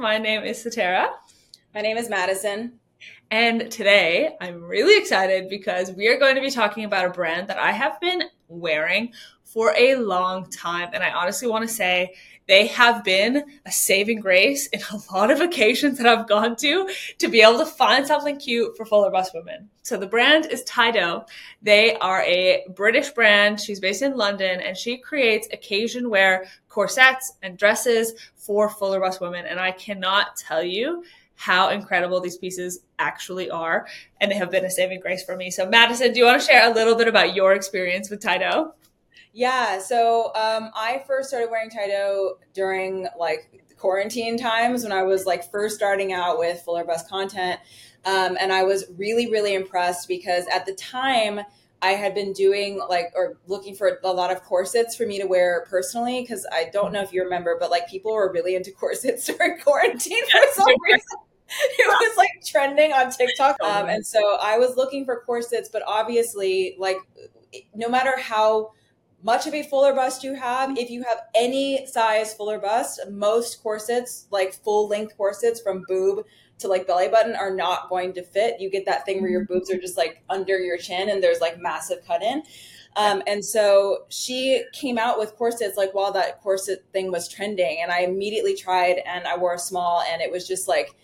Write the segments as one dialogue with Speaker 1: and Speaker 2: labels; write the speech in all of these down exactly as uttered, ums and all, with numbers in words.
Speaker 1: My name is Satara.
Speaker 2: My name is Madison.
Speaker 1: And today I'm really excited because we are going to be talking about a brand that I have been wearing for a long time. And I honestly want to say they have been a saving grace in a lot of occasions that I've gone to to be able to find something cute for fuller bust women. So the brand is Tydo. They are a British brand. She's based in London and she creates occasion wear corsets and dresses for fuller bust women. And I cannot tell you how incredible these pieces actually are. And they have been a saving grace for me. So Madison, do you want to share a little bit about your experience with Tydo?
Speaker 2: Yeah, so um, I first started wearing Tydo during like quarantine times when I was like first starting out with fuller bust content. Um, and I was really, really impressed because at the time I had been doing like, or looking for a lot of corsets for me to wear personally. Cause I don't know if you remember, but like people were really into corsets during quarantine for some reason. It was like trending on TikTok. Um, and so I was looking for corsets, but obviously like no matter how much of a fuller bust you have, if you have any size fuller bust, most corsets, like full length corsets from boob to like belly button are not going to fit. You get that thing where your boobs are just like under your chin and there's like massive cut in. Um, and so she came out with corsets like while that corset thing was trending, and I immediately tried and I wore a small and it was just like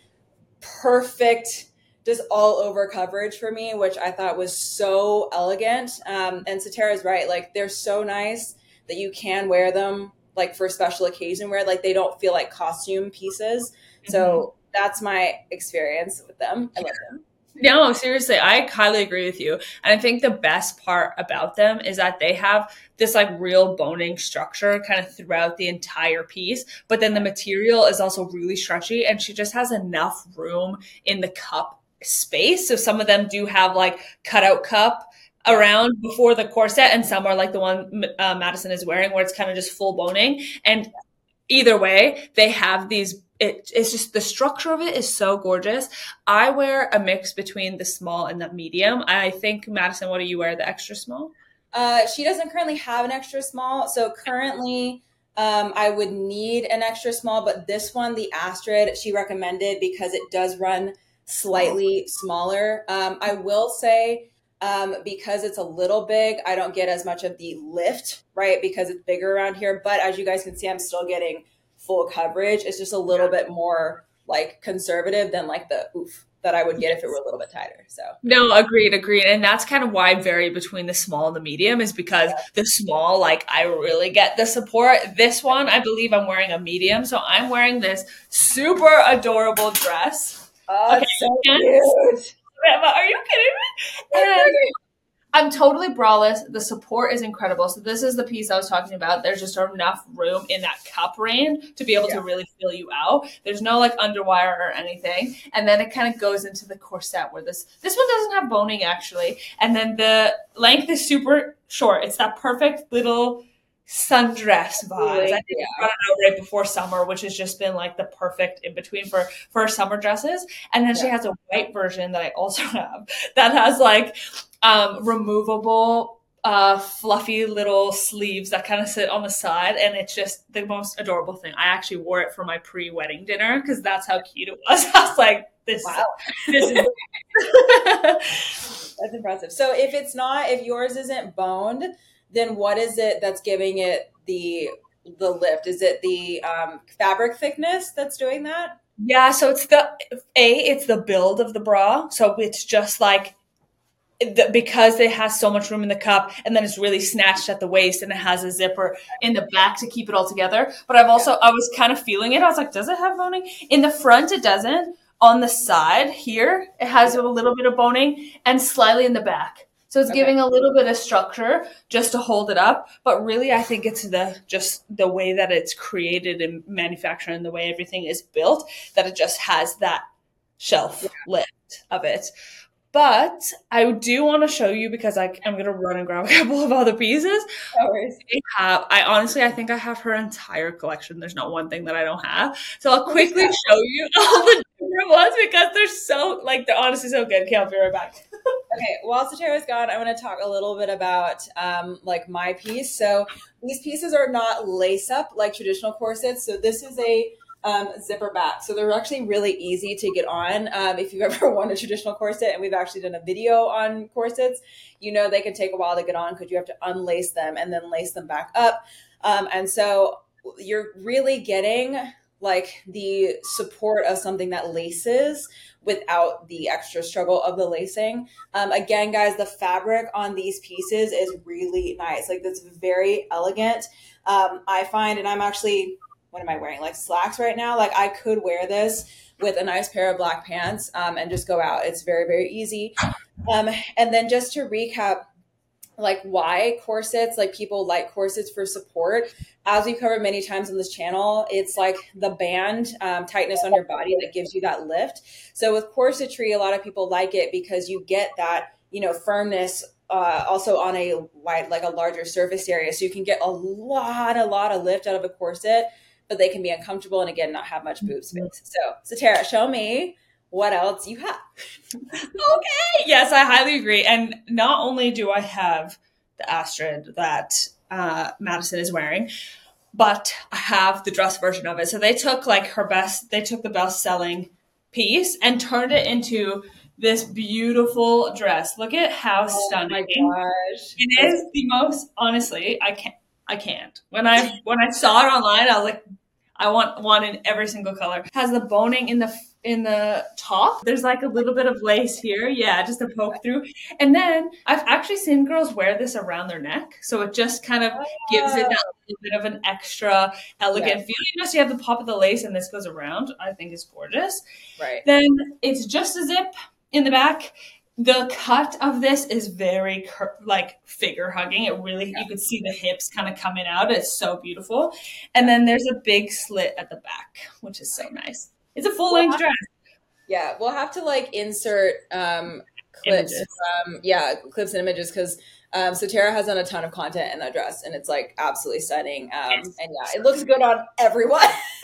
Speaker 2: perfect, just all over coverage for me, which I thought was so elegant. Um, and Satara's right. Like they're so nice that you can wear them like for special occasion wear, like they don't feel like costume pieces. Mm-hmm. So that's my experience with them. I love them.
Speaker 1: No, seriously, I highly agree with you. And I think the best part about them is that they have this like real boning structure kind of throughout the entire piece, but then the material is also really stretchy and she just has enough room in the cup space. So some of them do have like cutout cup around before the corset and some are like the one uh, Madison is wearing where it's kind of just full boning. And either way, they have these It, it's just the structure of it is so gorgeous. I wear a mix between the small and the medium. I think, Madison, what do you wear? The extra small?
Speaker 2: Uh, she doesn't currently have an extra small. So currently um, I would need an extra small, but this one, the Astrid, she recommended because it does run slightly smaller. Um, I will say um, because it's a little big, I don't get as much of the lift, right? Because it's bigger around here. But as you guys can see, I'm still getting full coverage. It's just a little yeah. bit more like conservative than like the oof that I would get if it were a little bit tighter. So
Speaker 1: no, agreed, agreed. And that's kind of why I vary between the small and the medium is because yeah. the small, like I really get the support. This one, I believe I'm wearing a medium. So I'm wearing this super adorable dress.
Speaker 2: Oh, okay. It's so cute.
Speaker 1: Are you kidding me? And I'm totally braless. The support is incredible. So this is the piece I was talking about. There's just enough room in that cup range to be able yeah. to really fill you out. There's no like underwire or anything. And then it kind of goes into the corset where this, this one doesn't have boning actually. And then the length is super short. It's that perfect little sundress vibes. Really? I think yeah. I got it out right before summer, which has just been like the perfect in between for, for summer dresses. And then yeah. she has a white version that I also have that has like um, removable, uh, fluffy little sleeves that kind of sit on the side. And it's just the most adorable thing. I actually wore it for my pre-wedding dinner because that's how cute it was. I was like, this, wow. this is
Speaker 2: that's impressive. So if it's not, if yours isn't boned, then what is it that's giving it the the lift? Is it the um, fabric thickness that's doing that?
Speaker 1: Yeah, so it's the A, it's the build of the bra. So it's just like, the, because it has so much room in the cup and then it's really snatched at the waist and it has a zipper in the back to keep it all together. But I've also, I was kind of feeling it. I was like, does it have boning? In the front, it doesn't. On the side here, it has a little bit of boning and slightly in the back. So it's okay. giving a little bit of structure just to hold it up. But really, I think it's the just the way that it's created and manufactured and the way everything is built that it just has that shelf yeah. lift of it. But I do want to show you because I, I'm going to run and grab a couple of other pieces.
Speaker 2: No worries.
Speaker 1: I have, I honestly, I think I have her entire collection. There's not one thing that I don't have. So I'll quickly show you all the different ones because they're so, like, they're honestly so good. Okay, I'll be right back.
Speaker 2: Okay, while Satara's gone, I want to talk a little bit about, um, like, my piece. So these pieces are not lace-up like traditional corsets. So this is a um, zipper back. So they're actually really easy to get on. Um, if you've ever worn a traditional corset, and we've actually done a video on corsets, you know they can take a while to get on because you have to unlace them and then lace them back up. Um, and so you're really getting like the support of something that laces without the extra struggle of the lacing. Um, again, guys, the fabric on these pieces is really nice. Like, that's very elegant. Um, I find, and I'm actually, what am I wearing? Like slacks right now. Like, I could wear this with a nice pair of black pants um, and just go out. It's very, very easy. Um, and then just to recap, like why corsets, like people like corsets for support. As we've covered many times on this channel, it's like the band um, tightness on your body that gives you that lift. So with corsetry, a lot of people like it because you get that, you know, firmness uh, also on a wide, like a larger surface area. So you can get a lot, a lot of lift out of a corset, but they can be uncomfortable and again, not have much boob space. So, so Tara, show me what else you have.
Speaker 1: Okay. Yes, I highly agree. And not only do I have the Astrid that uh, Madison is wearing, but I have the dress version of it. So they took like her best, they took the best selling piece and turned it into this beautiful dress. Look at how
Speaker 2: Oh
Speaker 1: stunning.
Speaker 2: my gosh.
Speaker 1: It is the most, honestly, I can't, I can't. When I, when I saw it online, I was like, I want one in every single color. It has the boning in the in the top. There's like a little bit of lace here. Yeah, just a poke through. And then I've actually seen girls wear this around their neck. So it just kind of gives it that little bit of an extra elegant yeah. feel. You know, so you have the pop of the lace and this goes around. I think it's gorgeous.
Speaker 2: Right.
Speaker 1: Then it's just a zip in the back. The cut of this is very cur- like figure hugging. It really, yeah. you could see the hips kind of coming out. It's so beautiful. And then there's a big slit at the back, which is so nice. It's a full length we'll dress.
Speaker 2: Yeah. We'll have to like insert um, clips. Um, yeah. Clips and images. Cause um, so Tara has done a ton of content in that dress and it's like absolutely stunning. Um, and yeah, it looks good on everyone.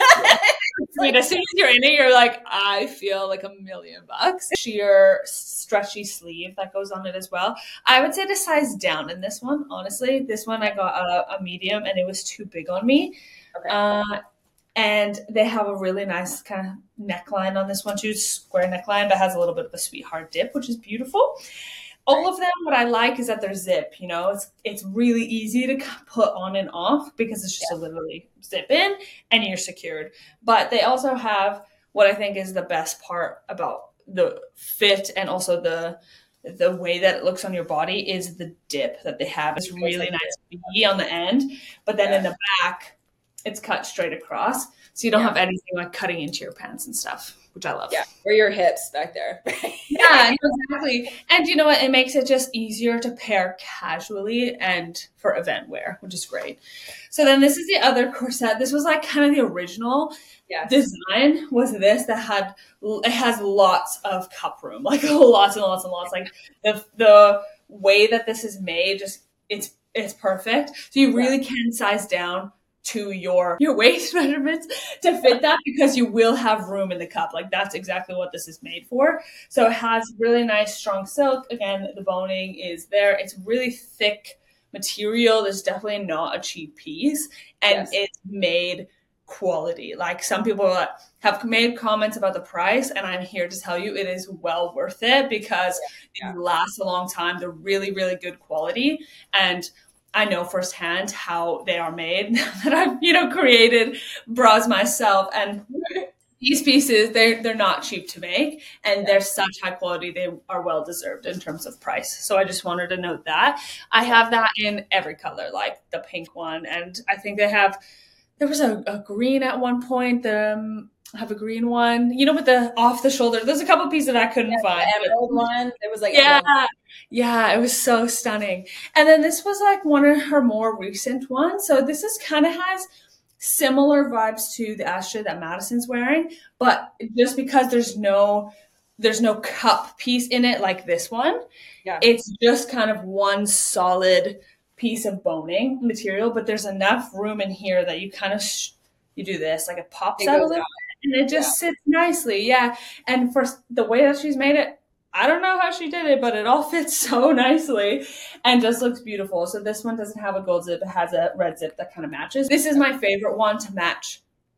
Speaker 1: I mean, as soon as you're in it, you're like, I feel like a million bucks. Sheer stretchy sleeve that goes on it as well. I would say to size down in this one, honestly. This one I got a, a medium and it was too big on me.
Speaker 2: Okay.
Speaker 1: Uh, and they have a really nice kind of neckline on this one too, square neckline, but has a little bit of a sweetheart dip, which is beautiful. All of them, what I like is that they're zip, you know, it's it's really easy to put on and off because it's just yeah. a literally zip in and you're secured. But they also have what I think is the best part about the fit and also the the way that it looks on your body is the dip that they have. It's really nice V on the end, but then yeah. in the back, it's cut straight across. So you don't yeah. have anything like cutting into your pants and stuff, which I love.
Speaker 2: Yeah, or your hips back there.
Speaker 1: Yeah, exactly. And you know what? It makes it just easier to pair casually and for event wear, which is great. So then this is the other corset. This was like kind of the original yes. design was this that had, it has lots of cup room, like lots and lots and lots. Like the the way that this is made, just it's it's perfect. So you really yeah. can size down to your your waist measurements to fit that because you will have room in the cup. Like that's exactly what this is made for. So it has really nice strong silk. Again, the boning is there. It's really thick material. It's definitely not a cheap piece and yes. it's made quality. Like some people have made comments about the price and I'm here to tell you it is well worth it because yeah. it lasts a long time. They're really, really good quality and I know firsthand how they are made now that I've, you know, created bras myself. And these pieces, they're, they're not cheap to make and yeah. they're such high quality. They are well deserved in terms of price. So I just wanted to note that. I have that in every color, like the pink one. And I think they have, there was a, a green at one point. Um, I have a green one, you know, with the off the shoulder. There's a couple pieces that I couldn't yeah, find.
Speaker 2: The emerald one. It was like
Speaker 1: yeah, emerald. yeah, it was so stunning. And then this was like one of her more recent ones. So this is kind of has similar vibes to the Astrid that Madison's wearing, but just because there's no there's no cup piece in it like this one, yeah, it's just kind of one solid piece of boning material. But there's enough room in here that you kind of sh- you do this like it pops it out a little. Out. And it just yeah. sits nicely, yeah. And for the way that she's made it, I don't know how she did it, but it all fits so nicely and just looks beautiful. So this one doesn't have a gold zip. It has a red zip that kind of matches. This is my favorite one to match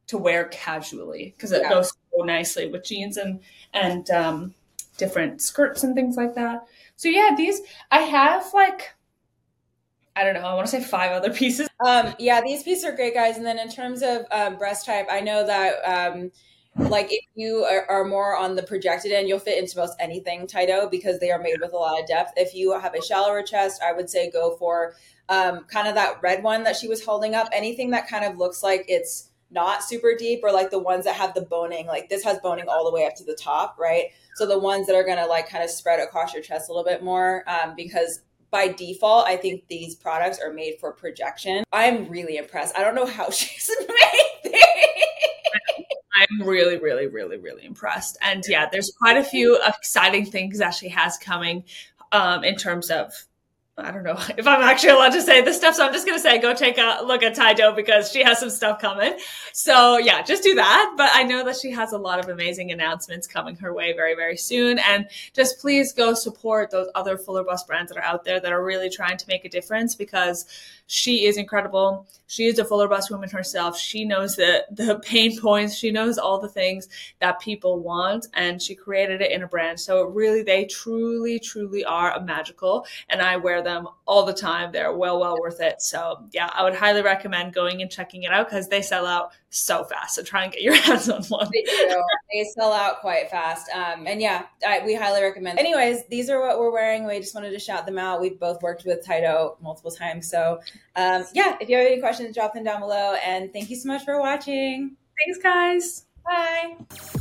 Speaker 1: to wear casually because it
Speaker 2: Yeah.
Speaker 1: goes so nicely with jeans and and um, different skirts and things like that. So yeah, these I have like I don't know. I want to say five other pieces.
Speaker 2: Um, yeah, these pieces are great, guys. And then in terms of um, breast type, I know that um, like if you are, are more on the projected end, you'll fit into most anything Taito because they are made with a lot of depth. If you have a shallower chest, I would say go for um, kind of that red one that she was holding up. Anything that kind of looks like it's not super deep, or like the ones that have the boning, like this has boning all the way up to the top, right? So the ones that are going to like kind of spread across your chest a little bit more, um, because by default, I think these products are made for projection. I'm really impressed. I don't know how she's made these.
Speaker 1: I'm really, really, really, really impressed. And yeah, there's quite a few exciting things that she has coming um, in terms of, I don't know if I'm actually allowed to say this stuff. So I'm just going to say, go take a look at Taito because she has some stuff coming. So yeah, just do that. But I know that she has a lot of amazing announcements coming her way very, very soon. And just please go support those other fuller bust brands that are out there that are really trying to make a difference because she is incredible. She is a fuller bust woman herself. She knows the, the pain points. She knows all the things that people want, and she created it in a brand. So really, they truly, truly are a magical, and I wear them all the time. They're well, well worth it. So yeah, I would highly recommend going and checking it out because they sell out so fast. So try and get your hands on one.
Speaker 2: They do. They sell out quite fast. Um, and yeah, I, we highly recommend. Anyways, these are what we're wearing. We just wanted to shout them out. We've both worked with Taito multiple times. So um, yeah, if you have any questions, drop them down below. And thank you so much for watching.
Speaker 1: Thanks, guys.
Speaker 2: Bye.